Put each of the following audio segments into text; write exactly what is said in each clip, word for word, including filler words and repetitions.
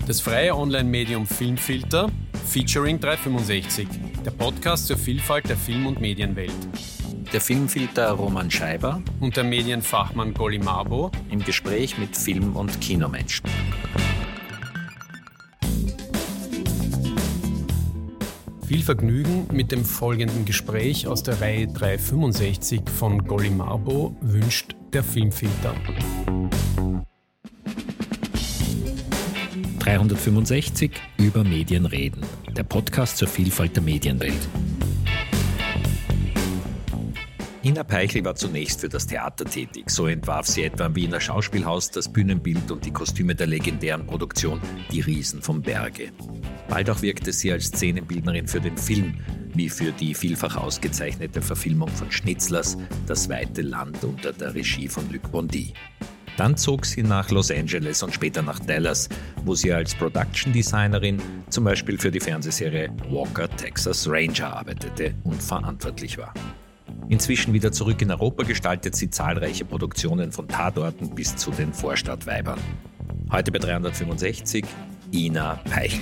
Das freie Online-Medium Filmfilter, featuring dreihundertfünfundsechzig, der Podcast zur Vielfalt der Film- und Medienwelt. Der Filmfilter Roman Scheiber und der Medienfachmann Golly Mabo im Gespräch mit Film- und Kinomenschen. Viel Vergnügen mit dem folgenden Gespräch aus der Reihe dreihundertfünfundsechzig von Golly Mabo wünscht der Filmfilter. dreihundertfünfundsechzig über Medien reden, der Podcast zur Vielfalt der Medienwelt. Ina Peichel war zunächst für das Theater tätig. So entwarf sie etwa am Wiener Schauspielhaus das Bühnenbild und die Kostüme der legendären Produktion Die Riesen vom Berge. Bald auch wirkte sie als Szenenbildnerin für den Film, wie für die vielfach ausgezeichnete Verfilmung von Schnitzlers Das weite Land unter der Regie von Luc Bondy. Dann zog sie nach Los Angeles und später nach Dallas, wo sie als Production Designerin zum Beispiel für die Fernsehserie Walker Texas Ranger arbeitete und verantwortlich war. Inzwischen wieder zurück in Europa gestaltet sie zahlreiche Produktionen von Tatorten bis zu den Vorstadtweibern. Heute bei dreihundertfünfundsechzig Ina Peichel.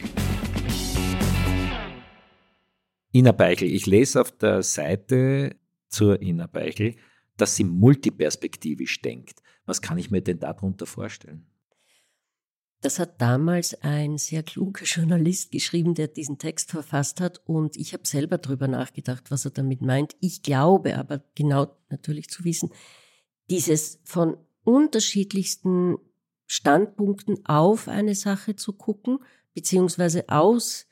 Ina Peichel, ich lese auf der Seite zur Ina Peichel, dass sie multiperspektivisch denkt. Was kann ich mir denn darunter vorstellen? Das hat damals ein sehr kluger Journalist geschrieben, der diesen Text verfasst hat, und ich habe selber darüber nachgedacht, was er damit meint. Ich glaube aber genau natürlich zu wissen, dieses von unterschiedlichsten Standpunkten auf eine Sache zu gucken, beziehungsweise aus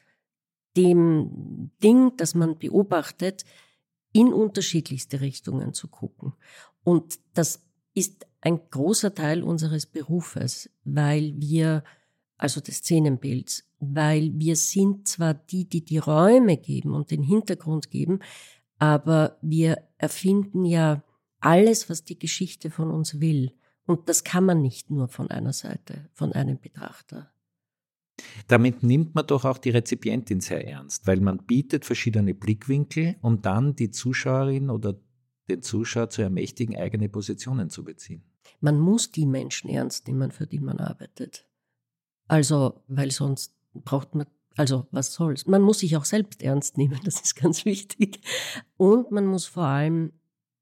dem Ding, das man beobachtet, in unterschiedlichste Richtungen zu gucken. Und das ist ein großer Teil unseres Berufes, weil wir, also des Szenenbilds, weil wir sind zwar die, die die Räume geben und den Hintergrund geben, aber wir erfinden ja alles, was die Geschichte von uns will. Und das kann man nicht nur von einer Seite, von einem Betrachter. Damit nimmt man doch auch die Rezipientin sehr ernst, weil man bietet verschiedene Blickwinkel, um dann die Zuschauerin oder den Zuschauer zu ermächtigen, eigene Positionen zu beziehen. Man muss die Menschen ernst nehmen, für die man arbeitet. Also, weil sonst braucht man, also was soll's. Man muss sich auch selbst ernst nehmen, das ist ganz wichtig. Und man muss vor allem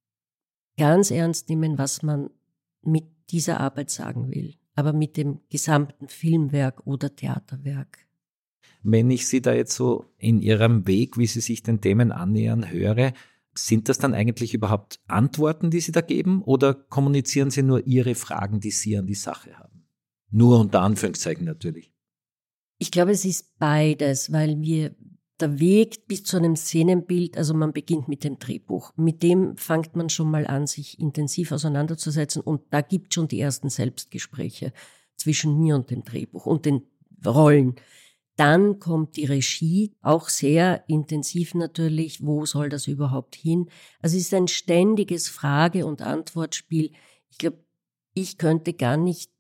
ganz ernst nehmen, was man mit dieser Arbeit sagen will. Aber mit dem gesamten Filmwerk oder Theaterwerk. Wenn ich Sie da jetzt so in Ihrem Weg, wie Sie sich den Themen annähern, höre, sind das dann eigentlich überhaupt Antworten, die Sie da geben, oder kommunizieren Sie nur Ihre Fragen, die Sie an die Sache haben? Nur unter Anführungszeichen natürlich. Ich glaube, es ist beides, weil wir der Weg bis zu einem Szenenbild, also man beginnt mit dem Drehbuch. Mit dem fängt man schon mal an, sich intensiv auseinanderzusetzen, und da gibt es schon die ersten Selbstgespräche zwischen mir und dem Drehbuch und den Rollen. Dann kommt die Regie, auch sehr intensiv natürlich. Wo soll das überhaupt hin? Also es ist ein ständiges Frage- und Antwortspiel. Ich glaube, ich könnte gar nicht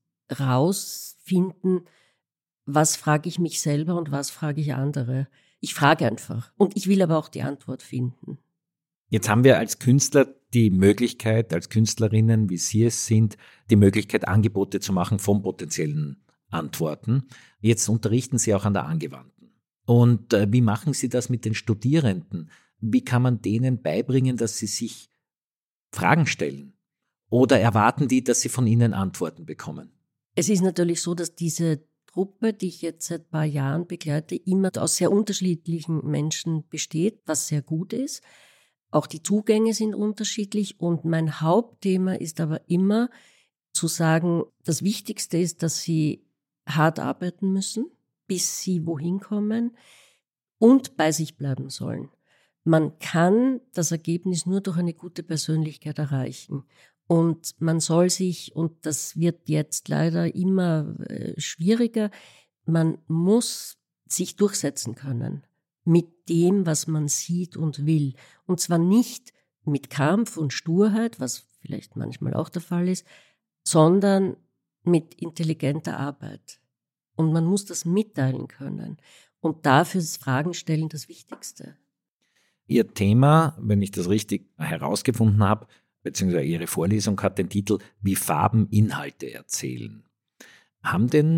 rausfinden, was frage ich mich selber und was frage ich andere. Ich frage einfach. Und ich will aber auch die Antwort finden. Jetzt haben wir als Künstler die Möglichkeit, als Künstlerinnen, wie Sie es sind, die Möglichkeit, Angebote zu machen von potenziellen Antworten. Jetzt unterrichten Sie auch an der Angewandten. Und äh, wie machen Sie das mit den Studierenden? Wie kann man denen beibringen, dass sie sich Fragen stellen? Oder erwarten die, dass sie von Ihnen Antworten bekommen? Es ist natürlich so, dass diese Truppe, die ich jetzt seit ein paar Jahren begleite, immer aus sehr unterschiedlichen Menschen besteht, was sehr gut ist. Auch die Zugänge sind unterschiedlich, und mein Hauptthema ist aber immer zu sagen, das Wichtigste ist, dass sie hart arbeiten müssen, bis sie wohin kommen, und bei sich bleiben sollen. Man kann das Ergebnis nur durch eine gute Persönlichkeit erreichen. Und man soll sich, und das wird jetzt leider immer äh, schwieriger, man muss sich durchsetzen können mit dem, was man sieht und will. Und zwar nicht mit Kampf und Sturheit, was vielleicht manchmal auch der Fall ist, sondern mit intelligenter Arbeit. Und man muss das mitteilen können. Und dafür ist Fragen stellen das Wichtigste. Ihr Thema, wenn ich das richtig herausgefunden habe, beziehungsweise Ihre Vorlesung hat den Titel „Wie Farben Inhalte erzählen“. Haben denn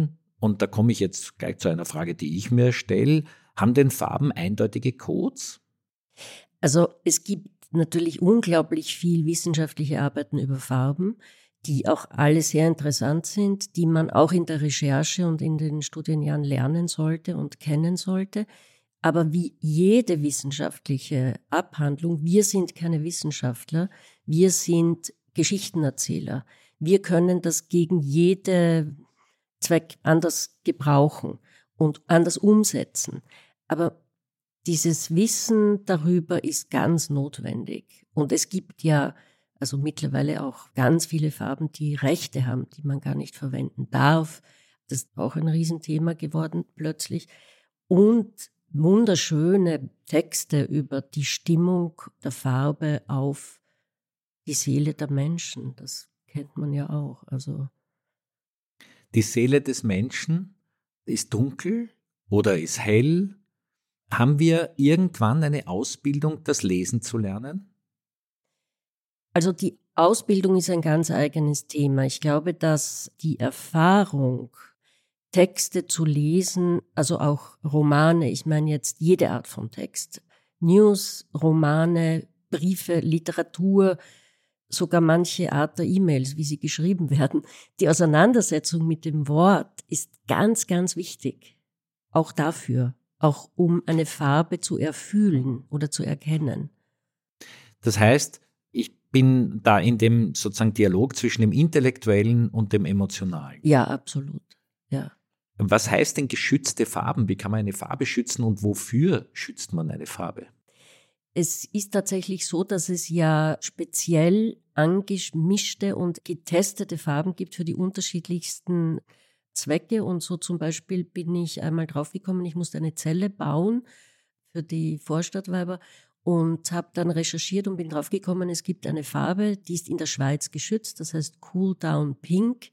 Und da komme ich jetzt gleich zu einer Frage, die ich mir stelle. Haben denn Farben eindeutige Codes? Also es gibt natürlich unglaublich viel wissenschaftliche Arbeiten über Farben, die auch alle sehr interessant sind, die man auch in der Recherche und in den Studienjahren lernen sollte und kennen sollte. Aber wie jede wissenschaftliche Abhandlung, wir sind keine Wissenschaftler, wir sind Geschichtenerzähler. Wir können das gegen jeden Zweck anders gebrauchen und anders umsetzen. Aber dieses Wissen darüber ist ganz notwendig. Und es gibt ja also mittlerweile auch ganz viele Farben, die Rechte haben, die man gar nicht verwenden darf. Das ist auch ein Riesenthema geworden plötzlich. Und wunderschöne Texte über die Stimmung der Farbe auf die Seele der Menschen. Das kennt man ja auch. Also die Seele des Menschen ist dunkel oder ist hell. Haben wir irgendwann eine Ausbildung, das Lesen zu lernen? Also die Ausbildung ist ein ganz eigenes Thema. Ich glaube, dass die Erfahrung, Texte zu lesen, also auch Romane, ich meine jetzt jede Art von Text, News, Romane, Briefe, Literatur, sogar manche Art der E-Mails, wie sie geschrieben werden. Die Auseinandersetzung mit dem Wort ist ganz, ganz wichtig. Auch dafür, auch um eine Farbe zu erfühlen oder zu erkennen. Das heißt, ich bin da in dem sozusagen Dialog zwischen dem Intellektuellen und dem Emotionalen. Ja, absolut, ja. Was heißt denn geschützte Farben? Wie kann man eine Farbe schützen und wofür schützt man eine Farbe? Es ist tatsächlich so, dass es ja speziell angemischte und getestete Farben gibt für die unterschiedlichsten Zwecke. Und so zum Beispiel bin ich einmal draufgekommen, ich musste eine Zelle bauen für die Vorstadtweiber und habe dann recherchiert und bin draufgekommen, es gibt eine Farbe, die ist in der Schweiz geschützt, das heißt Cool Down Pink.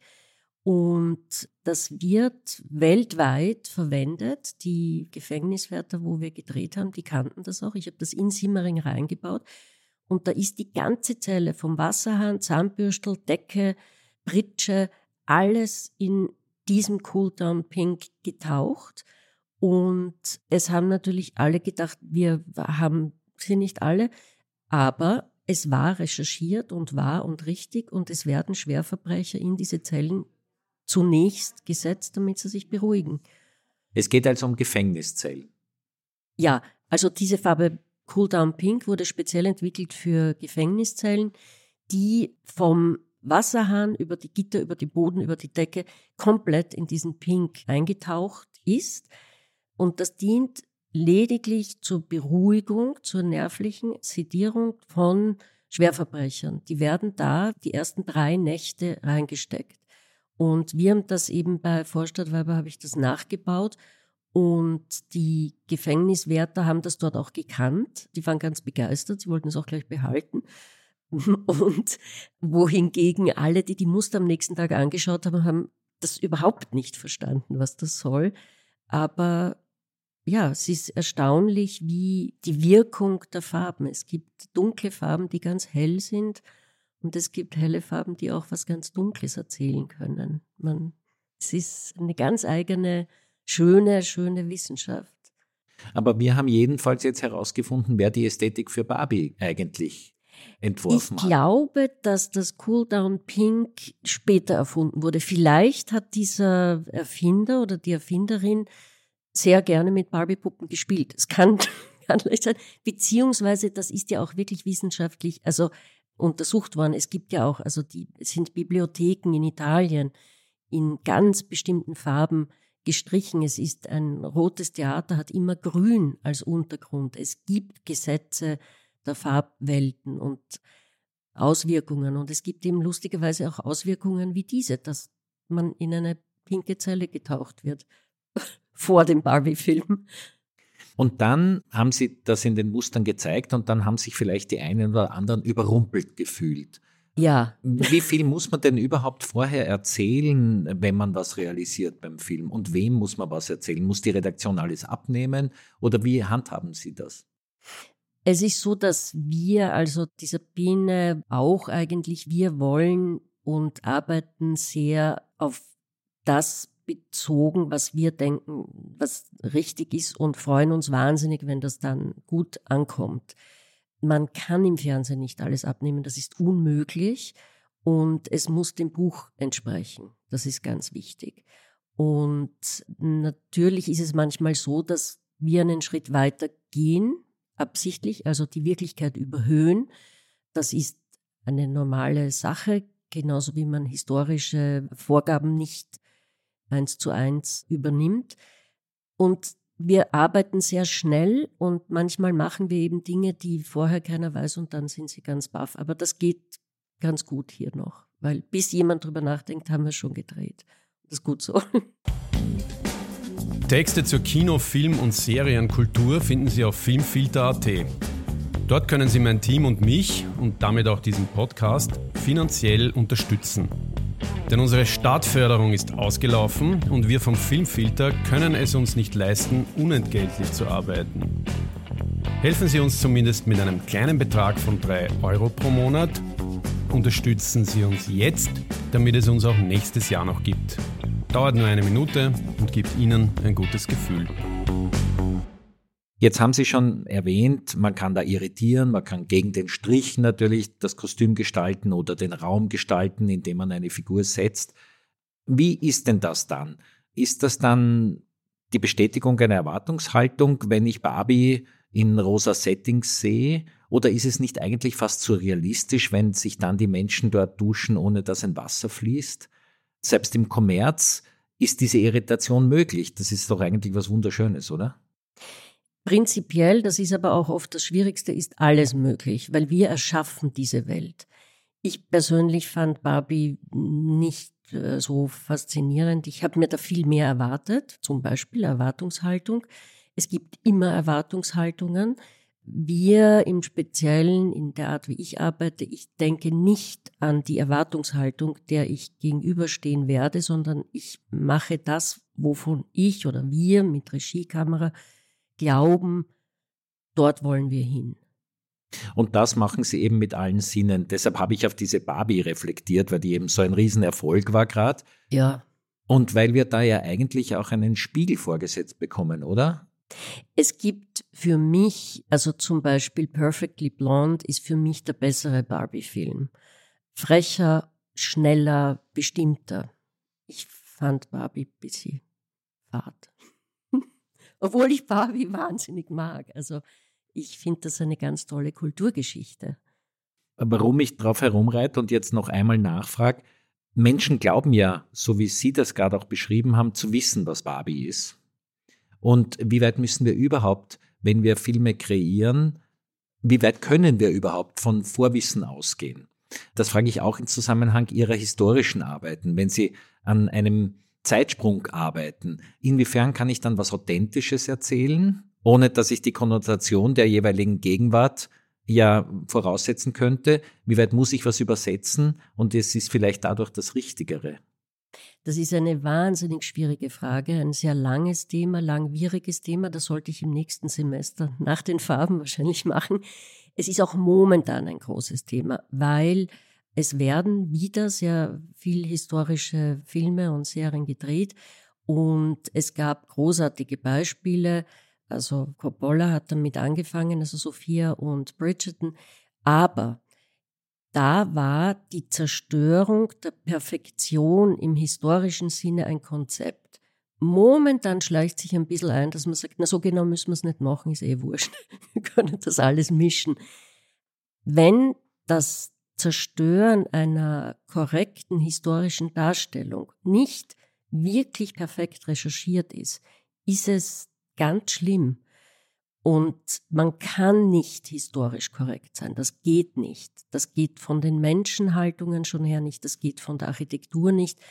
Und das wird weltweit verwendet. Die Gefängniswärter, wo wir gedreht haben, die kannten das auch. Ich habe das in Simmering reingebaut. Und da ist die ganze Zelle vom Wasserhahn, Zahnbürstel, Decke, Pritsche, alles in diesem Cool Down Pink getaucht. Und es haben natürlich alle gedacht, wir haben sie nicht alle, aber es war recherchiert und wahr und richtig und es werden Schwerverbrecher in diese Zellen zunächst gesetzt, damit sie sich beruhigen. Es geht also um Gefängniszellen. Ja, also diese Farbe Cool Down Pink wurde speziell entwickelt für Gefängniszellen, die vom Wasserhahn über die Gitter, über die Boden, über die Decke komplett in diesen Pink eingetaucht ist. Und das dient lediglich zur Beruhigung, zur nervlichen Sedierung von Schwerverbrechern. Die werden da die ersten drei Nächte reingesteckt. Und wir haben das eben bei Vorstadtweiber, habe ich das nachgebaut. Und die Gefängniswärter haben das dort auch gekannt. Die waren ganz begeistert, sie wollten es auch gleich behalten. Und wohingegen alle, die die Muster am nächsten Tag angeschaut haben, haben das überhaupt nicht verstanden, was das soll. Aber ja, es ist erstaunlich, wie die Wirkung der Farben. Es gibt dunkle Farben, die ganz hell sind. Und es gibt helle Farben, die auch was ganz Dunkles erzählen können. Man, es ist eine ganz eigene, schöne, schöne Wissenschaft. Aber wir haben jedenfalls jetzt herausgefunden, wer die Ästhetik für Barbie eigentlich entworfen hat. Ich glaube, dass das Cool Down Pink später erfunden wurde. Vielleicht hat dieser Erfinder oder die Erfinderin sehr gerne mit Barbie-Puppen gespielt. Es kann, kann leicht sein. Beziehungsweise, das ist ja auch wirklich wissenschaftlich, also untersucht worden. Es gibt ja auch, also die, es sind Bibliotheken in Italien in ganz bestimmten Farben gestrichen. Es ist ein rotes Theater, hat immer grün als Untergrund. Es gibt Gesetze der Farbwelten und Auswirkungen. Und es gibt eben lustigerweise auch Auswirkungen wie diese, dass man in eine pinke Zelle getaucht wird vor dem Barbie-Film. Und dann haben Sie das in den Mustern gezeigt und dann haben sich vielleicht die einen oder anderen überrumpelt gefühlt. Ja. Wie viel muss man denn überhaupt vorher erzählen, wenn man was realisiert beim Film? Und wem muss man was erzählen? Muss die Redaktion alles abnehmen oder wie handhaben Sie das? Es ist so, dass wir, also die Sabine auch eigentlich, wir wollen und arbeiten sehr auf das bezogen, was wir denken, was richtig ist und freuen uns wahnsinnig, wenn das dann gut ankommt. Man kann im Fernsehen nicht alles abnehmen, das ist unmöglich und es muss dem Buch entsprechen. Das ist ganz wichtig. Und natürlich ist es manchmal so, dass wir einen Schritt weiter gehen, absichtlich, also die Wirklichkeit überhöhen. Das ist eine normale Sache, genauso wie man historische Vorgaben nicht eins zu eins übernimmt. Und wir arbeiten sehr schnell und manchmal machen wir eben Dinge, die vorher keiner weiß und dann sind sie ganz baff. Aber das geht ganz gut hier noch, weil bis jemand drüber nachdenkt, haben wir schon gedreht. Das ist gut so. Texte zur Kino-, Film- und Serienkultur finden Sie auf filmfilter punkt at. Dort können Sie mein Team und mich und damit auch diesen Podcast finanziell unterstützen. Denn unsere Startförderung ist ausgelaufen und wir vom Filmfilter können es uns nicht leisten, unentgeltlich zu arbeiten. Helfen Sie uns zumindest mit einem kleinen Betrag von drei Euro pro Monat. Unterstützen Sie uns jetzt, damit es uns auch nächstes Jahr noch gibt. Dauert nur eine Minute und gibt Ihnen ein gutes Gefühl. Jetzt haben Sie schon erwähnt, man kann da irritieren, man kann gegen den Strich natürlich das Kostüm gestalten oder den Raum gestalten, indem man eine Figur setzt. Wie ist denn das dann? Ist das dann die Bestätigung einer Erwartungshaltung, wenn ich Barbie in rosa Settings sehe? Oder ist es nicht eigentlich fast surrealistisch, wenn sich dann die Menschen dort duschen, ohne dass ein Wasser fließt? Selbst im Kommerz ist diese Irritation möglich. Das ist doch eigentlich was Wunderschönes, oder? Prinzipiell, das ist aber auch oft das Schwierigste, ist alles möglich, weil wir erschaffen diese Welt. Ich persönlich fand Barbie nicht äh, so faszinierend. Ich habe mir da viel mehr erwartet, zum Beispiel Erwartungshaltung. Es gibt immer Erwartungshaltungen. Wir im Speziellen, in der Art, wie ich arbeite, ich denke nicht an die Erwartungshaltung, der ich gegenüberstehen werde, sondern ich mache das, wovon ich oder wir mit Regiekamera glauben, dort wollen wir hin. Und das machen Sie eben mit allen Sinnen. Deshalb habe ich auf diese Barbie reflektiert, weil die eben so ein Riesenerfolg war gerade. Ja. Und weil wir da ja eigentlich auch einen Spiegel vorgesetzt bekommen, oder? Es gibt für mich, also zum Beispiel Perfectly Blonde ist für mich der bessere Barbie-Film. Frecher, schneller, bestimmter. Ich fand Barbie ein bisschen fad. Obwohl ich Barbie wahnsinnig mag. Also ich finde das eine ganz tolle Kulturgeschichte. Warum ich drauf herumreite und jetzt noch einmal nachfrage, Menschen glauben ja, so wie Sie das gerade auch beschrieben haben, zu wissen, was Barbie ist. Und wie weit müssen wir überhaupt, wenn wir Filme kreieren, wie weit können wir überhaupt von Vorwissen ausgehen? Das frage ich auch im Zusammenhang Ihrer historischen Arbeiten. Wenn Sie an einem Zeitsprung arbeiten, inwiefern kann ich dann was Authentisches erzählen, ohne dass ich die Konnotation der jeweiligen Gegenwart ja voraussetzen könnte? Wie weit muss ich was übersetzen und es ist vielleicht dadurch das Richtigere? Das ist eine wahnsinnig schwierige Frage, ein sehr langes Thema, langwieriges Thema. Das sollte ich im nächsten Semester nach den Farben wahrscheinlich machen. Es ist auch momentan ein großes Thema, weil es werden wieder sehr viel historische Filme und Serien gedreht und es gab großartige Beispiele. Also Coppola hat damit angefangen, also Sophia und Bridgerton. Aber da war die Zerstörung der Perfektion im historischen Sinne ein Konzept. Momentan schleicht sich ein bisschen ein, dass man sagt, na so genau müssen wir es nicht machen, ist eh wurscht. Wir können das alles mischen. Wenn das Zerstören einer korrekten historischen Darstellung nicht wirklich perfekt recherchiert ist, ist es ganz schlimm. Und man kann nicht historisch korrekt sein. Das geht nicht. Das geht von den Menschenhaltungen schon her nicht. Das geht von der Architektur nicht.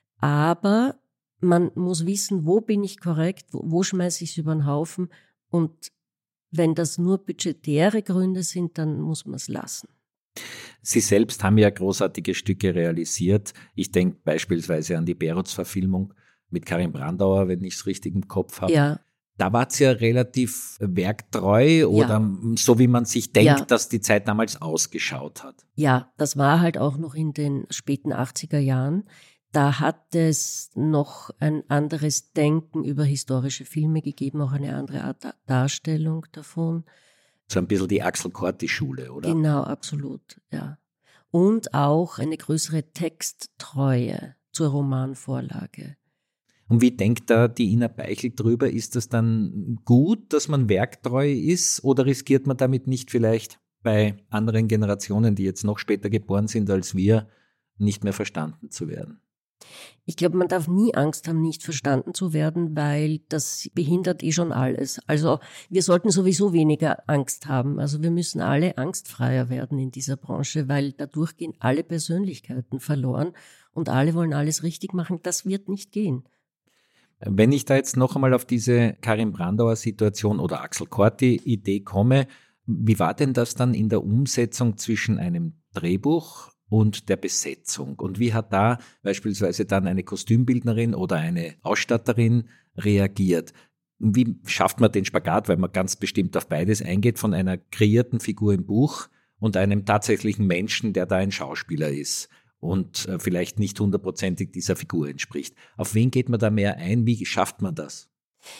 Aber man muss wissen, wo bin ich korrekt, wo, wo schmeiße ich es über den Haufen. Und wenn das nur budgetäre Gründe sind, dann muss man es lassen. Sie selbst haben ja großartige Stücke realisiert. Ich denke beispielsweise an die Perutz-Verfilmung mit Karin Brandauer, wenn ich es richtig im Kopf habe. Ja. Da war es ja relativ werktreu oder ja. so, wie man sich denkt, ja. dass die Zeit damals ausgeschaut hat. Ja, das war halt auch noch in den späten achtziger Jahren. Da hat es noch ein anderes Denken über historische Filme gegeben, auch eine andere Art Darstellung davon. So ein bisschen die Axel Corti-Schule, oder? Genau, absolut, ja. Und auch eine größere Texttreue zur Romanvorlage. Und wie denkt da die Ina Peichel drüber? Ist das dann gut, dass man werktreu ist, oder riskiert man damit nicht vielleicht bei anderen Generationen, die jetzt noch später geboren sind als wir, nicht mehr verstanden zu werden? Ich glaube, man darf nie Angst haben, nicht verstanden zu werden, weil das behindert eh schon alles. Also wir sollten sowieso weniger Angst haben. Also wir müssen alle angstfreier werden in dieser Branche, weil dadurch gehen alle Persönlichkeiten verloren und alle wollen alles richtig machen. Das wird nicht gehen. Wenn ich da jetzt noch einmal auf diese Karin Brandauer Situation oder Axel Corti Idee komme, wie war denn das dann in der Umsetzung zwischen einem Drehbuch und der Besetzung? Und wie hat da beispielsweise dann eine Kostümbildnerin oder eine Ausstatterin reagiert? Wie schafft man den Spagat, weil man ganz bestimmt auf beides eingeht, von einer kreierten Figur im Buch und einem tatsächlichen Menschen, der da ein Schauspieler ist und vielleicht nicht hundertprozentig dieser Figur entspricht? Auf wen geht man da mehr ein? Wie schafft man das?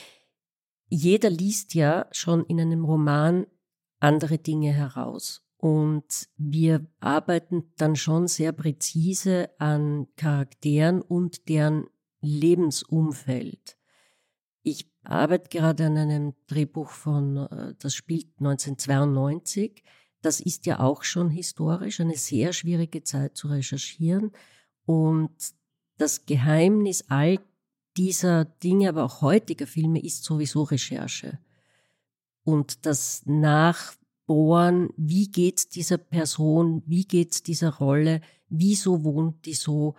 Jeder liest ja schon in einem Roman andere Dinge heraus. Und wir arbeiten dann schon sehr präzise an Charakteren und deren Lebensumfeld. Ich arbeite gerade an einem Drehbuch von, das spielt neunzehnhundertzweiundneunzig. Das ist ja auch schon historisch, eine sehr schwierige Zeit zu recherchieren. Und das Geheimnis all dieser Dinge, aber auch heutiger Filme, ist sowieso Recherche. Und das Nachbohren, wie geht's dieser Person, wie geht's dieser Rolle, wieso wohnt die so,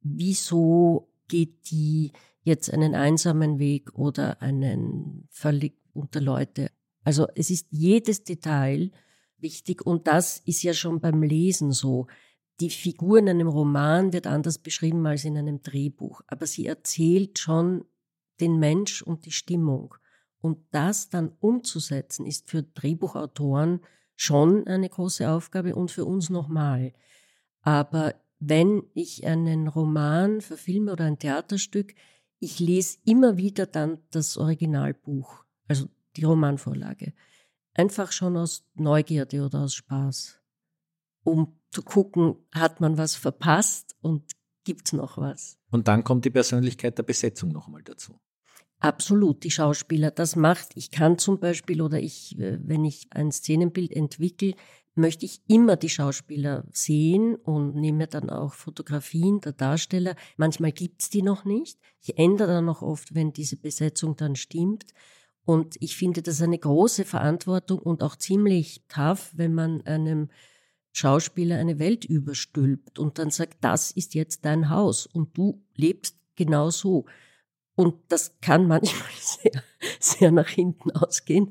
wieso geht die jetzt einen einsamen Weg oder einen völlig unter Leute. Also es ist jedes Detail wichtig und das ist ja schon beim Lesen so. Die Figur in einem Roman wird anders beschrieben als in einem Drehbuch, aber sie erzählt schon den Mensch und die Stimmung. Und das dann umzusetzen, ist für Drehbuchautoren schon eine große Aufgabe und für uns nochmal. Aber wenn ich einen Roman verfilme oder ein Theaterstück, ich lese immer wieder dann das Originalbuch, also die Romanvorlage. Einfach schon aus Neugierde oder aus Spaß, um zu gucken, hat man was verpasst und gibt's noch was. Und dann kommt die Persönlichkeit der Besetzung noch einmal dazu. Absolut, die Schauspieler, das macht, ich kann zum Beispiel oder ich, wenn ich ein Szenenbild entwickle, möchte ich immer die Schauspieler sehen und nehme dann auch Fotografien der Darsteller. Manchmal gibt's die noch nicht. Ich ändere dann noch oft, wenn diese Besetzung dann stimmt. Und ich finde das eine große Verantwortung und auch ziemlich tough, wenn man einem Schauspieler eine Welt überstülpt und dann sagt, das ist jetzt dein Haus und du lebst genau so. Und das kann manchmal sehr, sehr nach hinten ausgehen.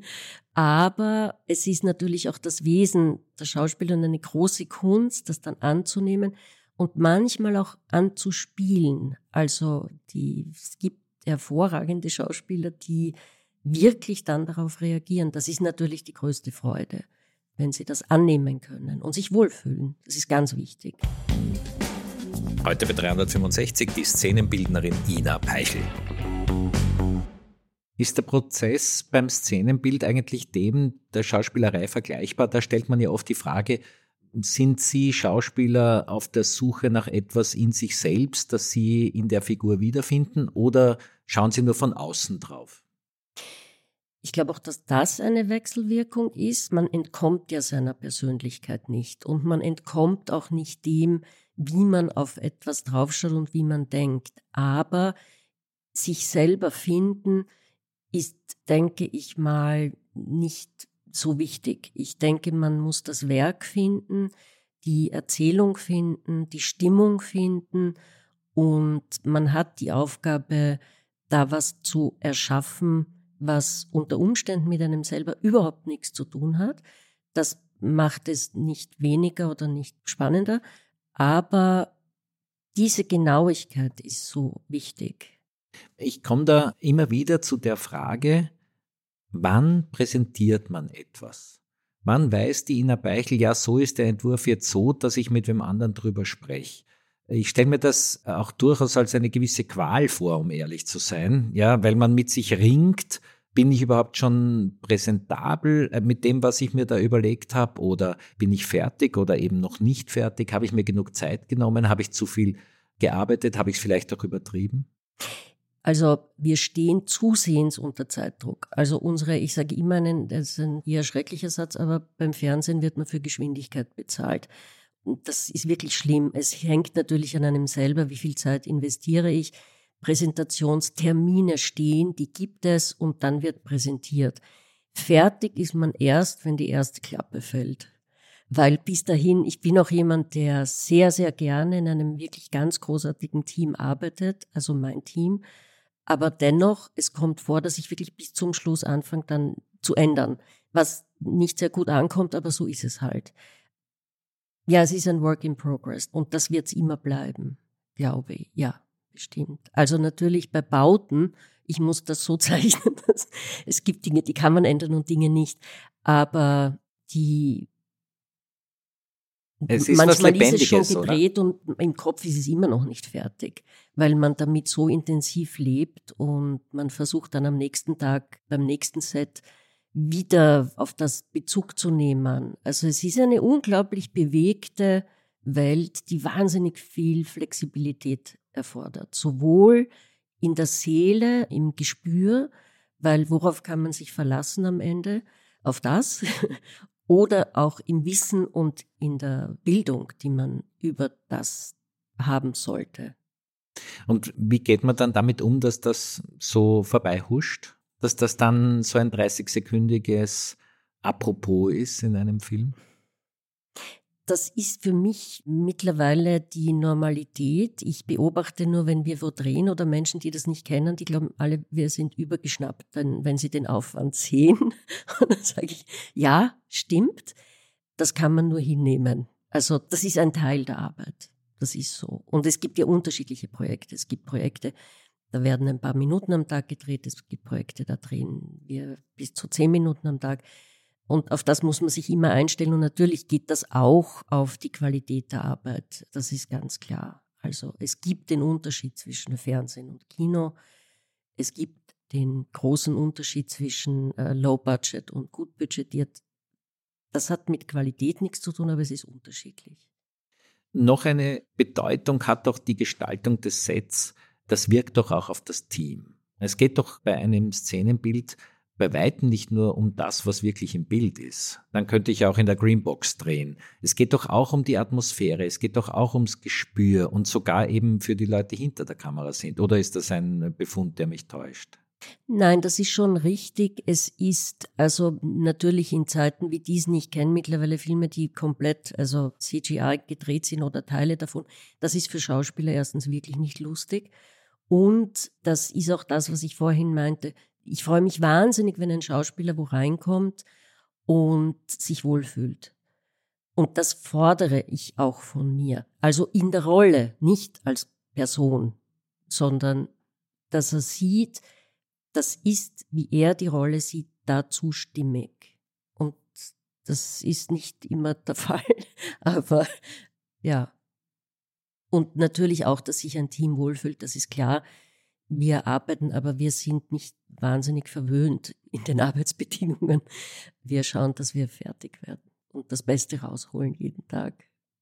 Aber es ist natürlich auch das Wesen der Schauspieler und eine große Kunst, das dann anzunehmen und manchmal auch anzuspielen. Also die, es gibt hervorragende Schauspieler, die wirklich dann darauf reagieren. Das ist natürlich die größte Freude, wenn sie das annehmen können und sich wohlfühlen. Das ist ganz wichtig. Heute bei dreihundertfünfundsechzig die Szenenbildnerin Ina Peichel. Ist der Prozess beim Szenenbild eigentlich dem der Schauspielerei vergleichbar? Da stellt man ja oft die Frage, sind Sie Schauspieler auf der Suche nach etwas in sich selbst, das Sie in der Figur wiederfinden, oder schauen Sie nur von außen drauf? Ich glaube auch, dass das eine Wechselwirkung ist. Man entkommt ja seiner Persönlichkeit nicht und man entkommt auch nicht dem, wie man auf etwas draufschaut und wie man denkt. Aber sich selber finden ist, denke ich mal, nicht so wichtig. Ich denke, man muss das Werk finden, die Erzählung finden, die Stimmung finden und man hat die Aufgabe, da was zu erschaffen, was unter Umständen mit einem selber überhaupt nichts zu tun hat. Das macht es nicht weniger oder nicht spannender, aber diese Genauigkeit ist so wichtig. Ich komme da immer wieder zu der Frage, wann präsentiert man etwas? Wann weiß die Ina Peichel, ja, so ist der Entwurf jetzt so, dass ich mit wem anderen drüber spreche? Ich stelle mir das auch durchaus als eine gewisse Qual vor, um ehrlich zu sein, ja, weil man mit sich ringt, bin ich überhaupt schon präsentabel mit dem, was ich mir da überlegt habe, oder bin ich fertig oder eben noch nicht fertig? Habe ich mir genug Zeit genommen? Habe ich zu viel gearbeitet? Habe ich es vielleicht auch übertrieben? Also wir stehen zusehends unter Zeitdruck. Also unsere, ich sage immer, einen, das ist ein eher schrecklicher Satz, aber beim Fernsehen wird man für Geschwindigkeit bezahlt. Und das ist wirklich schlimm. Es hängt natürlich an einem selber, wie viel Zeit investiere ich. Präsentationstermine stehen, die gibt es und dann wird präsentiert. Fertig ist man erst, wenn die erste Klappe fällt. Weil bis dahin, ich bin auch jemand, der sehr, sehr gerne in einem wirklich ganz großartigen Team arbeitet, also mein Team. Aber dennoch, es kommt vor, dass ich wirklich bis zum Schluss anfange, dann zu ändern, was nicht sehr gut ankommt, aber so ist es halt. Ja, es ist ein Work in Progress und das wird es immer bleiben, glaube ich. Ja, bestimmt. Also natürlich bei Bauten, ich muss das so zeichnen, dass es gibt Dinge, die kann man ändern und Dinge nicht, aber die Es ist manchmal was ist es schon Lebendiges, gedreht oder? und im Kopf ist es immer noch nicht fertig, weil man damit so intensiv lebt und man versucht dann am nächsten Tag, beim nächsten Set wieder auf das Bezug zu nehmen. Also es ist eine unglaublich bewegte Welt, die wahnsinnig viel Flexibilität erfordert. Sowohl in der Seele, im Gespür, weil worauf kann man sich verlassen am Ende? Auf das. Oder auch im Wissen und in der Bildung, die man über das haben sollte. Und wie geht man dann damit um, dass das so vorbei huscht? Dass das dann so ein dreißig-sekündiges Apropos ist in einem Film? Das ist für mich mittlerweile die Normalität. Ich beobachte nur, wenn wir wo drehen oder Menschen, die das nicht kennen, die glauben alle, wir sind übergeschnappt, dann, wenn sie den Aufwand sehen. Und dann sage ich, ja, stimmt, das kann man nur hinnehmen. Also das ist ein Teil der Arbeit. Das ist so. Und es gibt ja unterschiedliche Projekte. Es gibt Projekte, da werden ein paar Minuten am Tag gedreht. Es gibt Projekte, da drehen wir bis zu zehn Minuten am Tag. Und auf das muss man sich immer einstellen. Und natürlich geht das auch auf die Qualität der Arbeit. Das ist ganz klar. Also es gibt den Unterschied zwischen Fernsehen und Kino. Es gibt den großen Unterschied zwischen äh, Low Budget und gut budgetiert. Das hat mit Qualität nichts zu tun, aber es ist unterschiedlich. Noch eine Bedeutung hat doch die Gestaltung des Sets. Das wirkt doch auch auf das Team. Es geht doch bei einem Szenenbild bei weitem nicht nur um das, was wirklich im Bild ist. Dann könnte ich auch in der Greenbox drehen. Es geht doch auch um die Atmosphäre, es geht doch auch ums Gespür und sogar eben für die Leute, die hinter der Kamera sind. Oder ist das ein Befund, der mich täuscht? Nein, das ist schon richtig. Es ist also natürlich in Zeiten wie diesen, ich kenne mittlerweile Filme, die komplett, also C G I gedreht sind oder Teile davon. Das ist für Schauspieler erstens wirklich nicht lustig. Und das ist auch das, was ich vorhin meinte. Ich freue mich wahnsinnig, wenn ein Schauspieler wo reinkommt und sich wohlfühlt. Und das fordere ich auch von mir. Also in der Rolle, nicht als Person, sondern dass er sieht, das ist, wie er die Rolle sieht, dazu stimmig. Und das ist nicht immer der Fall, aber ja. Und natürlich auch, dass sich ein Team wohlfühlt, das ist klar. Wir arbeiten, aber wir sind nicht wahnsinnig verwöhnt in den Arbeitsbedingungen. Wir schauen, dass wir fertig werden und das Beste rausholen jeden Tag.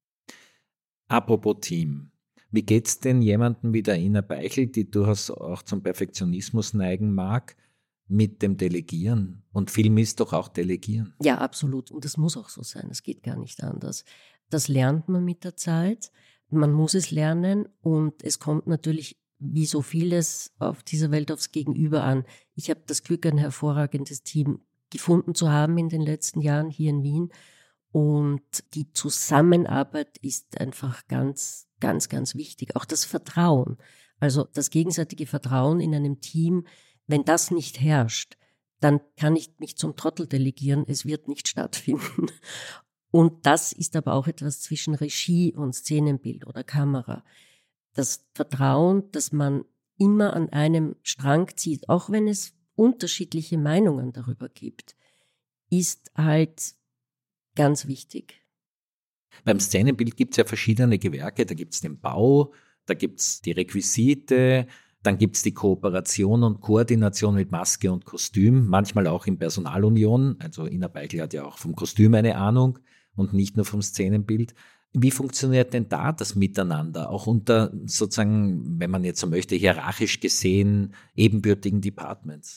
Apropos Team. Wie geht's denn jemandem wie der Ina Beichel, die durchaus auch zum Perfektionismus neigen mag, mit dem Delegieren? Und Film ist doch auch Delegieren. Ja, absolut. Und das muss auch so sein. Es geht gar nicht anders. Das lernt man mit der Zeit. Man muss es lernen und es kommt natürlich wie so vieles auf dieser Welt aufs Gegenüber an. Ich habe das Glück, ein hervorragendes Team gefunden zu haben in den letzten Jahren hier in Wien. Und die Zusammenarbeit ist einfach ganz, ganz, ganz wichtig. Auch das Vertrauen, also das gegenseitige Vertrauen in einem Team, wenn das nicht herrscht, dann kann ich mich zum Trottel delegieren, es wird nicht stattfinden. Und das ist aber auch etwas zwischen Regie und Szenenbild oder Kamera. Das Vertrauen, dass man immer an einem Strang zieht, auch wenn es unterschiedliche Meinungen darüber gibt, ist halt ganz wichtig. Beim Szenenbild gibt es ja verschiedene Gewerke, da gibt es den Bau, da gibt es die Requisite, dann gibt es die Kooperation und Koordination mit Maske und Kostüm, manchmal auch in Personalunion. Also Ina Beichel hat ja auch vom Kostüm eine Ahnung und nicht nur vom Szenenbild. Wie funktioniert denn da das Miteinander, auch unter sozusagen, wenn man jetzt so möchte, hierarchisch gesehen ebenbürtigen Departments?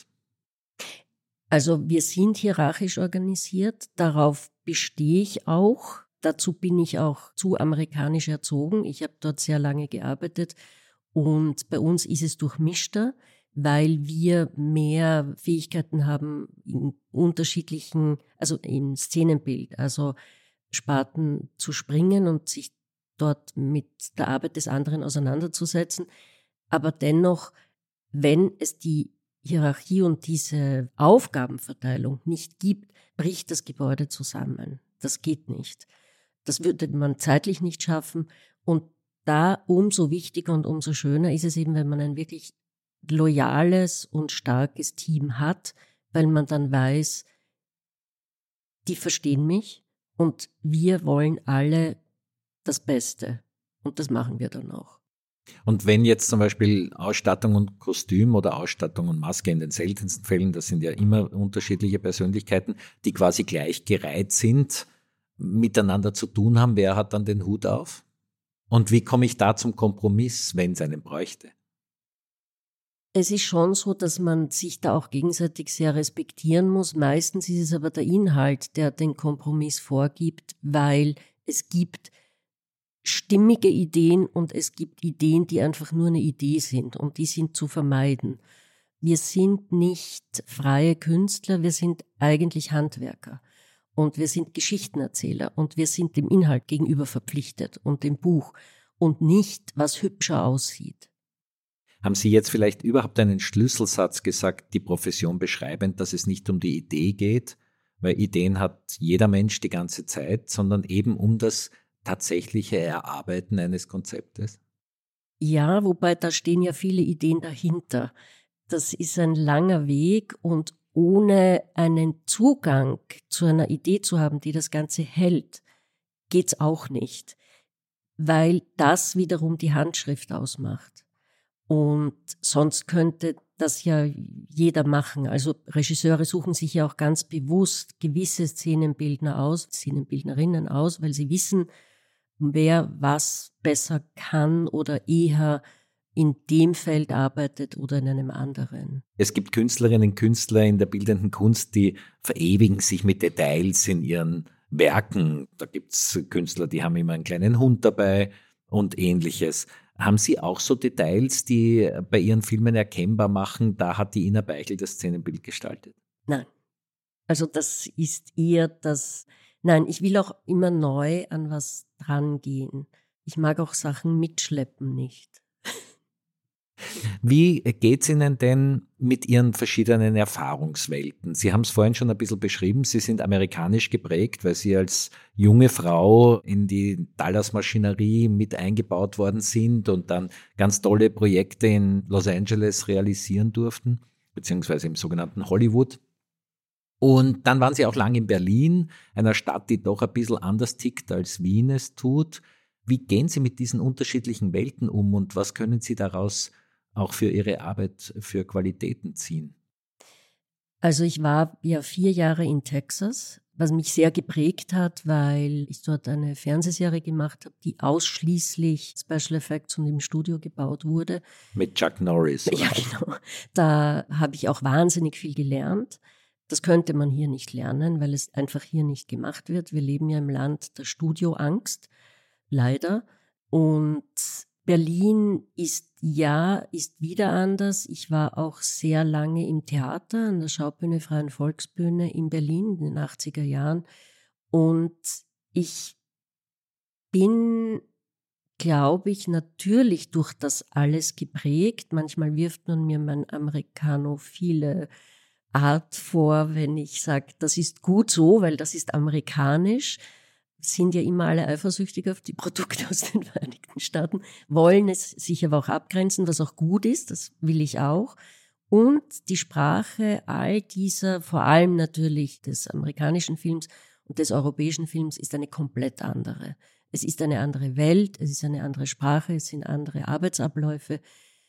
Also wir sind hierarchisch organisiert, darauf bestehe ich auch. Dazu bin ich auch zu amerikanisch erzogen. Ich habe dort sehr lange gearbeitet. Und bei uns ist es durchmischter, weil wir mehr Fähigkeiten haben in unterschiedlichen, also im Szenenbild, also Sparten zu springen und sich dort mit der Arbeit des anderen auseinanderzusetzen. Aber dennoch, wenn es die Hierarchie und diese Aufgabenverteilung nicht gibt, bricht das Gebäude zusammen. Das geht nicht. Das würde man zeitlich nicht schaffen. Und da umso wichtiger und umso schöner ist es eben, wenn man ein wirklich loyales und starkes Team hat, weil man dann weiß, die verstehen mich und wir wollen alle das Beste. Und das machen wir dann auch. Und wenn jetzt zum Beispiel Ausstattung und Kostüm oder Ausstattung und Maske in den seltensten Fällen, das sind ja immer unterschiedliche Persönlichkeiten, die quasi gleich gereiht sind, miteinander zu tun haben, wer hat dann den Hut auf? Und wie komme ich da zum Kompromiss, wenn es einen bräuchte? Es ist schon so, dass man sich da auch gegenseitig sehr respektieren muss. Meistens ist es aber der Inhalt, der den Kompromiss vorgibt, weil es gibt stimmige Ideen und es gibt Ideen, die einfach nur eine Idee sind und die sind zu vermeiden. Wir sind nicht freie Künstler, wir sind eigentlich Handwerker. Und wir sind Geschichtenerzähler und wir sind dem Inhalt gegenüber verpflichtet und dem Buch und nicht, was hübscher aussieht. Haben Sie jetzt vielleicht überhaupt einen Schlüsselsatz gesagt, die Profession beschreibend, dass es nicht um die Idee geht, weil Ideen hat jeder Mensch die ganze Zeit, sondern eben um das tatsächliche Erarbeiten eines Konzeptes? Ja, wobei da stehen ja viele Ideen dahinter. Das ist ein langer Weg und ohne einen Zugang zu einer Idee zu haben, die das Ganze hält, geht's auch nicht, weil das wiederum die Handschrift ausmacht. Und sonst könnte das ja jeder machen. Also Regisseure suchen sich ja auch ganz bewusst gewisse Szenenbildner aus, Szenenbildnerinnen aus, weil sie wissen, wer was besser kann oder eher in dem Feld arbeitet oder in einem anderen. Es gibt Künstlerinnen und Künstler in der bildenden Kunst, die verewigen sich mit Details in ihren Werken. Da gibt es Künstler, die haben immer einen kleinen Hund dabei und Ähnliches. Haben Sie auch so Details, die bei Ihren Filmen erkennbar machen, da hat die Ina Beichel das Szenenbild gestaltet? Nein. Also das ist eher das, nein, ich will auch immer neu an was drangehen. Ich mag auch Sachen mitschleppen nicht. Wie geht's Ihnen denn mit Ihren verschiedenen Erfahrungswelten? Sie haben es vorhin schon ein bisschen beschrieben, Sie sind amerikanisch geprägt, weil Sie als junge Frau in die Dallas-Maschinerie mit eingebaut worden sind und dann ganz tolle Projekte in Los Angeles realisieren durften, beziehungsweise im sogenannten Hollywood. Und dann waren Sie auch lange in Berlin, einer Stadt, die doch ein bisschen anders tickt, als Wien es tut. Wie gehen Sie mit diesen unterschiedlichen Welten um und was können Sie daraus auch für Ihre Arbeit für Qualitäten ziehen? Also ich war ja vier Jahre in Texas, was mich sehr geprägt hat, weil ich dort eine Fernsehserie gemacht habe, die ausschließlich Special Effects und im Studio gebaut wurde. Mit Chuck Norris. Oder? Ja, genau. Da habe ich auch wahnsinnig viel gelernt. Das könnte man hier nicht lernen, weil es einfach hier nicht gemacht wird. Wir leben ja im Land der Studioangst, leider. Und Berlin ist ja, ist wieder anders. Ich war auch sehr lange im Theater, an der Schaubühne Freien Volksbühne in Berlin in den achtziger Jahren. Und ich bin, glaube ich, natürlich durch das alles geprägt. Manchmal wirft man mir mein amerikanophile Art vor, wenn ich sage, das ist gut so, weil das ist amerikanisch. Sind ja immer alle eifersüchtig auf die Produkte aus den Vereinigten Staaten, wollen es sich aber auch abgrenzen, was auch gut ist, das will ich auch. Und die Sprache all dieser, vor allem natürlich des amerikanischen Films des europäischen Films ist eine komplett andere. Es ist eine andere Welt, es ist eine andere Sprache, es sind andere Arbeitsabläufe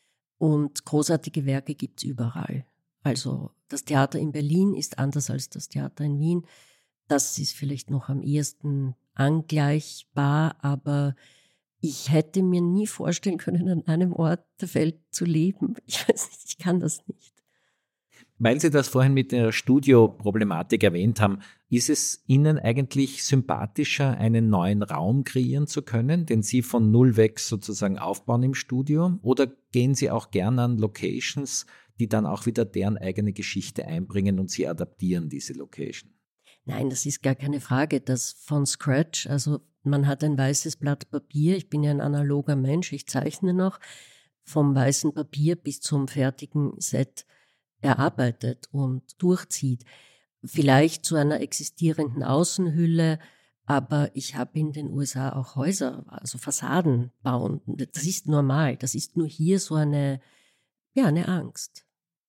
und großartige Werke gibt es überall. Also das Theater in Berlin ist anders als das Theater in Wien. Das ist vielleicht noch am ehesten angleichbar, aber ich hätte mir nie vorstellen können, an einem Ort der Welt zu leben. Ich weiß nicht, ich kann das nicht. Weil Sie das vorhin mit der Studioproblematik erwähnt haben, ist es Ihnen eigentlich sympathischer, einen neuen Raum kreieren zu können, den Sie von null weg sozusagen aufbauen im Studio? Oder gehen Sie auch gerne an Locations, die dann auch wieder deren eigene Geschichte einbringen und Sie adaptieren diese Location? Nein, das ist gar keine Frage. Das von Scratch, also man hat ein weißes Blatt Papier. Ich bin ja ein analoger Mensch, ich zeichne noch. Vom weißen Papier bis zum fertigen Set erarbeitet und durchzieht. Vielleicht zu einer existierenden Außenhülle, aber ich habe in den U S A auch Häuser, also Fassaden bauen. Das ist normal. Das ist nur hier so eine, ja, eine Angst.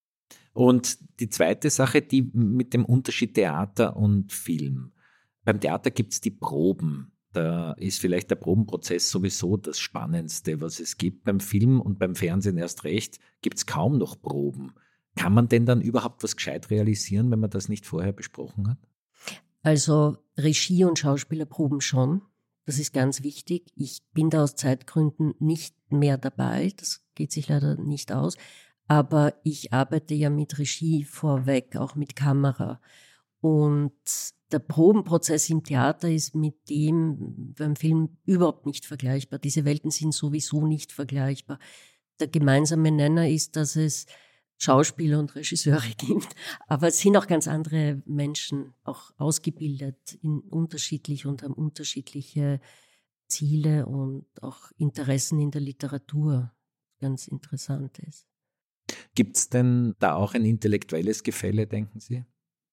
Und die zweite Sache, die mit dem Unterschied Theater und Film. Beim Theater gibt es die Proben. Da ist vielleicht der Probenprozess sowieso das Spannendste, was es gibt. Beim Film und beim Fernsehen erst recht gibt es kaum noch Proben. Kann man denn dann überhaupt was gescheit realisieren, wenn man das nicht vorher besprochen hat? Also Regie und Schauspieler proben schon. Das ist ganz wichtig. Ich bin da aus Zeitgründen nicht mehr dabei. Das geht sich leider nicht aus. Aber ich arbeite ja mit Regie vorweg, auch mit Kamera. Und der Probenprozess im Theater ist mit dem beim Film überhaupt nicht vergleichbar. Diese Welten sind sowieso nicht vergleichbar. Der gemeinsame Nenner ist, dass es Schauspieler und Regisseure gibt, aber es sind auch ganz andere Menschen, auch ausgebildet in unterschiedlich und haben unterschiedliche Ziele und auch Interessen in der Literatur, ganz interessant ist. Gibt es denn da auch ein intellektuelles Gefälle, denken Sie?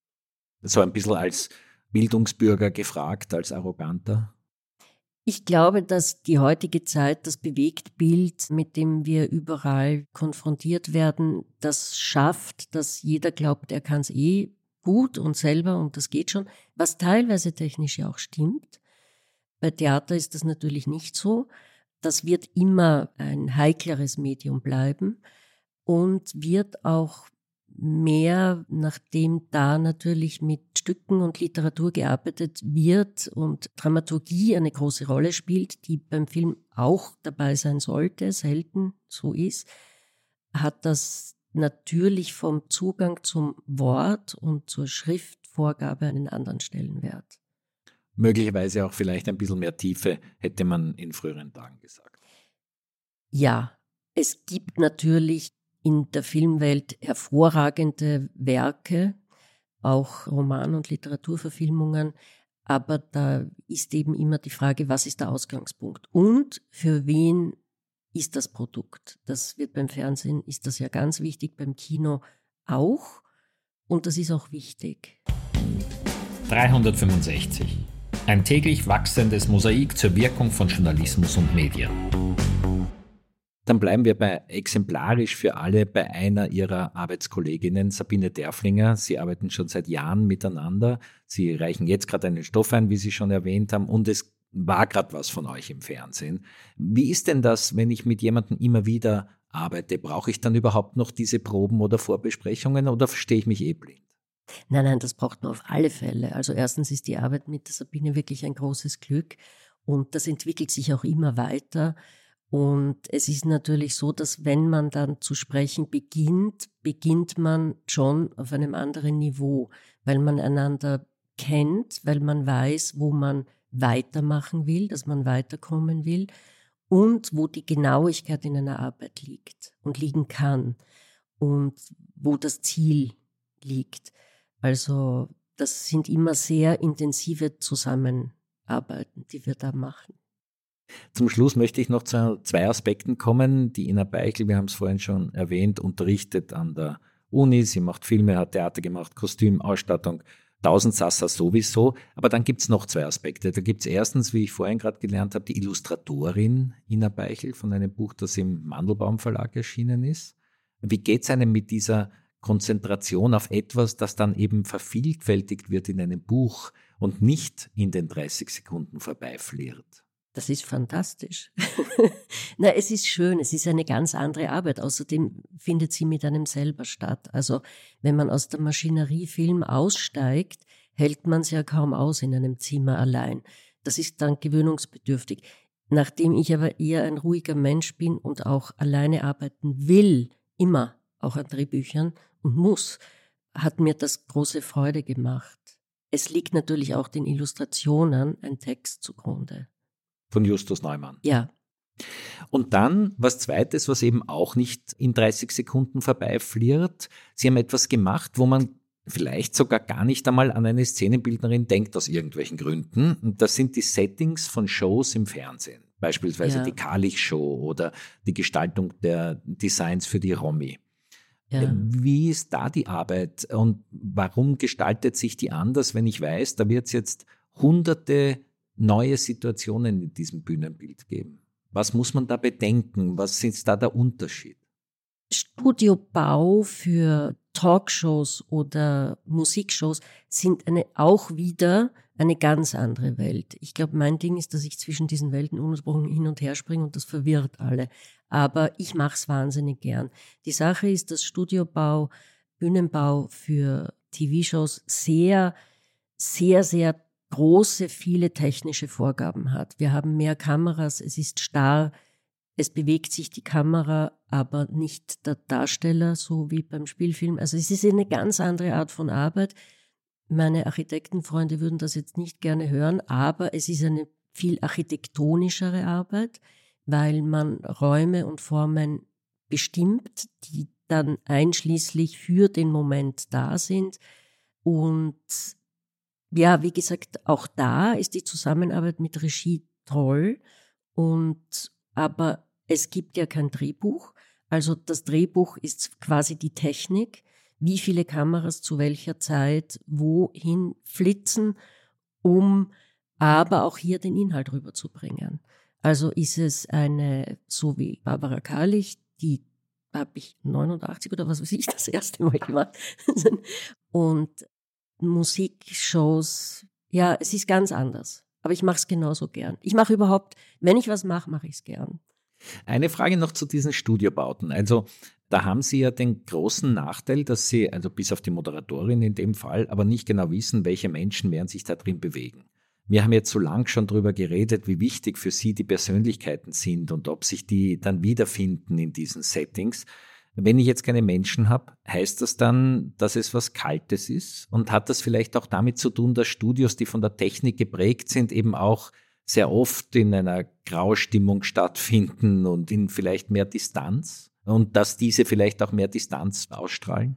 So ein bisschen als Bildungsbürger gefragt, als Arroganter? Ich glaube, dass die heutige Zeit, das Bewegtbild, mit dem wir überall konfrontiert werden, das schafft, dass jeder glaubt, er kann es eh gut und selber und das geht schon, was teilweise technisch ja auch stimmt. Bei Theater ist das natürlich nicht so. Das wird immer ein heikleres Medium bleiben und wird auch mehr, nachdem da natürlich mit Stücken und Literatur gearbeitet wird und Dramaturgie eine große Rolle spielt, die beim Film auch dabei sein sollte, selten so ist, hat das natürlich vom Zugang zum Wort und zur Schriftvorgabe einen anderen Stellenwert. Möglicherweise auch vielleicht ein bisschen mehr Tiefe, hätte man in früheren Tagen gesagt. Ja, es gibt natürlich in der Filmwelt hervorragende Werke, auch Roman- und Literaturverfilmungen, aber da ist eben immer die Frage, was ist der Ausgangspunkt und für wen ist das Produkt? Das wird beim Fernsehen, ist das ja ganz wichtig, beim Kino auch und das ist auch wichtig. dreihundertfünfundsechzig. Ein täglich wachsendes Mosaik zur Wirkung von Journalismus und Medien. Dann bleiben wir bei exemplarisch für alle bei einer ihrer Arbeitskolleginnen, Sabine Derflinger. Sie arbeiten schon seit Jahren miteinander. Sie reichen jetzt gerade einen Stoff ein, wie Sie schon erwähnt haben, und es war gerade was von euch im Fernsehen. Wie ist denn das, wenn ich mit jemandem immer wieder arbeite? Brauche ich dann überhaupt noch diese Proben oder Vorbesprechungen oder verstehe ich mich eh blind? Nein, nein, das braucht man auf alle Fälle. Also erstens ist die Arbeit mit der Sabine wirklich ein großes Glück und das entwickelt sich auch immer weiter. Und es ist natürlich so, dass wenn man dann zu sprechen beginnt, beginnt man schon auf einem anderen Niveau, weil man einander kennt, weil man weiß, wo man weitermachen will, dass man weiterkommen will und wo die Genauigkeit in einer Arbeit liegt und liegen kann und wo das Ziel liegt. Also das sind immer sehr intensive Zusammenarbeiten, die wir da machen. Zum Schluss möchte ich noch zu zwei Aspekten kommen. Die Ina Beichel, wir haben es vorhin schon erwähnt, unterrichtet an der Uni. Sie macht Filme, hat Theater gemacht, Kostüm, Ausstattung, Tausendsassa sowieso. Aber dann gibt es noch zwei Aspekte. Da gibt es erstens, wie ich vorhin gerade gelernt habe, die Illustratorin Ina Beichel von einem Buch, das im Mandelbaum Verlag erschienen ist. Wie geht es einem mit dieser Konzentration auf etwas, das dann eben vervielfältigt wird in einem Buch und nicht in den dreißig Sekunden vorbeiflirt. Das ist fantastisch. Na, es ist schön, es ist eine ganz andere Arbeit. Außerdem findet sie mit einem selber statt. Also wenn man aus der Maschinerie-Film aussteigt, hält man es ja kaum aus in einem Zimmer allein. Das ist dann gewöhnungsbedürftig. Nachdem ich aber eher ein ruhiger Mensch bin und auch alleine arbeiten will, immer auch an Drehbüchern und muss, hat mir das große Freude gemacht. Es liegt natürlich auch den Illustrationen ein Text zugrunde. Von Justus Neumann. Ja. Und dann was Zweites, was eben auch nicht in dreißig Sekunden vorbeiflirt. Sie haben etwas gemacht, wo man vielleicht sogar gar nicht einmal an eine Szenenbildnerin denkt, aus irgendwelchen Gründen. Und das sind die Settings von Shows im Fernsehen. Beispielsweise ja. die Kalisch-Show oder die Gestaltung der Designs für die Romy. Ja. Wie ist da die Arbeit und warum gestaltet sich die anders, wenn ich weiß, da wird es jetzt hunderte neue Situationen in diesem Bühnenbild geben? Was muss man da bedenken? Was ist da der Unterschied? Studiobau für Talkshows oder Musikshows sind eine, auch wieder eine ganz andere Welt. Ich glaube, mein Ding ist, dass ich zwischen diesen Welten ununterbrochen hin und her springe und das verwirrt alle. Aber ich mache es wahnsinnig gern. Die Sache ist, dass Studiobau, Bühnenbau für T V-Shows sehr, sehr, sehr große, viele technische Vorgaben hat. Wir haben mehr Kameras, es ist starr, es bewegt sich die Kamera, aber nicht der Darsteller, so wie beim Spielfilm. Also es ist eine ganz andere Art von Arbeit. Meine Architektenfreunde würden das jetzt nicht gerne hören, aber es ist eine viel architektonischere Arbeit, weil man Räume und Formen bestimmt, die dann einschließlich für den Moment da sind. Und ja, wie gesagt, auch da ist die Zusammenarbeit mit Regie toll. Und aber es gibt ja kein Drehbuch. Also das Drehbuch ist quasi die Technik, wie viele Kameras zu welcher Zeit wohin flitzen, um aber auch hier den Inhalt rüberzubringen. Also ist es eine, so wie Barbara Karlich, die habe ich neunundachtzig oder was weiß ich das erste Mal gemacht. Und Musikshows, ja, es ist ganz anders. Aber ich mache es genauso gern. Ich mache überhaupt, wenn ich was mache, mache ich es gern. Eine Frage noch zu diesen Studiobauten. Also da haben Sie ja den großen Nachteil, dass Sie, also bis auf die Moderatorin in dem Fall, aber nicht genau wissen, welche Menschen werden sich da drin bewegen. Wir haben jetzt so lang schon darüber geredet, wie wichtig für Sie die Persönlichkeiten sind und ob sich die dann wiederfinden in diesen Settings. Wenn ich jetzt keine Menschen habe, heißt das dann, dass es was Kaltes ist? Und hat das vielleicht auch damit zu tun, dass Studios, die von der Technik geprägt sind, eben auch sehr oft in einer Graustimmung stattfinden und in vielleicht mehr Distanz? Und dass diese vielleicht auch mehr Distanz ausstrahlen?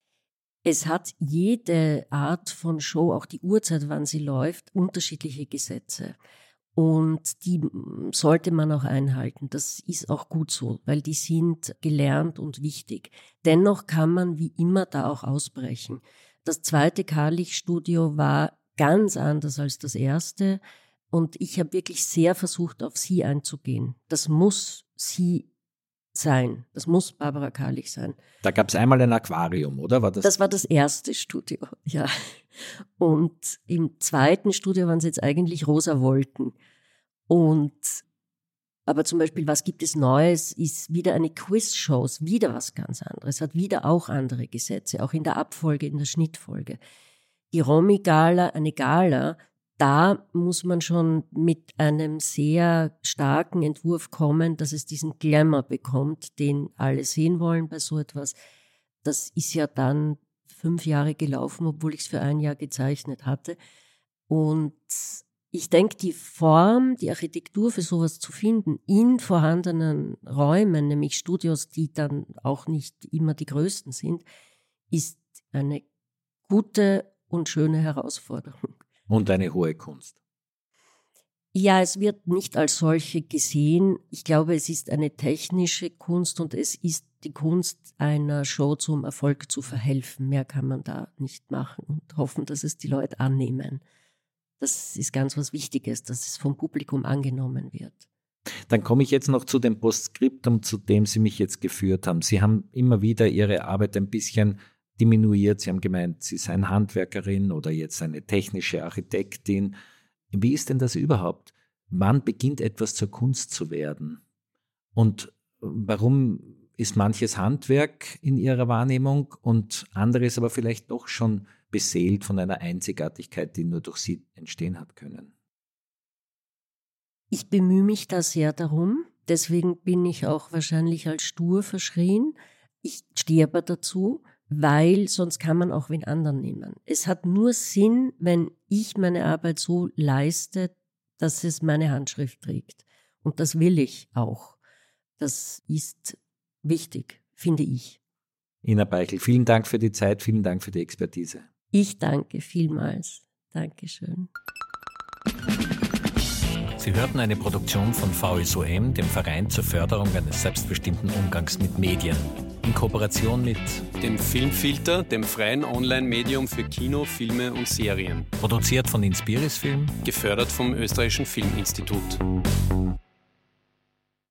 Es hat jede Art von Show, auch die Uhrzeit, wann sie läuft, unterschiedliche Gesetze. Und die sollte man auch einhalten. Das ist auch gut so, weil die sind gelernt und wichtig. Dennoch kann man wie immer da auch ausbrechen. Das zweite Karlich-Studio war ganz anders als das erste und ich habe wirklich sehr versucht, auf sie einzugehen. Das muss sie sein. Das muss Barbara Karlich sein. Da gab es einmal ein Aquarium, oder? War das? Das war das erste Studio, ja. Und im zweiten Studio waren es jetzt eigentlich rosa Wolken. Und aber zum Beispiel, was gibt es Neues, ist wieder eine Quiz-Show, wieder was ganz anderes, hat wieder auch andere Gesetze, auch in der Abfolge, in der Schnittfolge. Die Romy-Gala, eine Gala, da muss man schon mit einem sehr starken Entwurf kommen, dass es diesen Glamour bekommt, den alle sehen wollen bei so etwas. Das ist ja dann fünf Jahre gelaufen, obwohl ich es für ein Jahr gezeichnet hatte. Und ich denke, die Form, die Architektur für sowas zu finden in vorhandenen Räumen, nämlich Studios, die dann auch nicht immer die größten sind, ist eine gute und schöne Herausforderung. Und eine hohe Kunst. Ja, es wird nicht als solche gesehen. Ich glaube, es ist eine technische Kunst und es ist die Kunst, einer Show zum Erfolg zu verhelfen. Mehr kann man da nicht machen und hoffen, dass es die Leute annehmen. Das ist ganz was Wichtiges, dass es vom Publikum angenommen wird. Dann komme ich jetzt noch zu dem Postskriptum, zu dem Sie mich jetzt geführt haben. Sie haben immer wieder Ihre Arbeit ein bisschen diminuiert. Sie haben gemeint, Sie seien Handwerkerin oder jetzt eine technische Architektin. Wie ist denn das überhaupt? Wann beginnt etwas zur Kunst zu werden? Und warum ist manches Handwerk in Ihrer Wahrnehmung und anderes aber vielleicht doch schon beseelt von einer Einzigartigkeit, die nur durch Sie entstehen hat können? Ich bemühe mich da sehr darum. Deswegen bin ich auch wahrscheinlich als stur verschrien. Ich stehe aber dazu, weil sonst kann man auch wen anderen nehmen. Es hat nur Sinn, wenn ich meine Arbeit so leiste, dass es meine Handschrift trägt. Und das will ich auch. Das ist wichtig, finde ich. Ina Beichel, vielen Dank für die Zeit, vielen Dank für die Expertise. Ich danke vielmals. Dankeschön. Sie hörten eine Produktion von V S O M, dem Verein zur Förderung eines selbstbestimmten Umgangs mit Medien, in Kooperation mit dem Filmfilter, dem freien Online-Medium für Kino, Filme und Serien. Produziert von Inspiris Film, gefördert vom Österreichischen Filminstitut.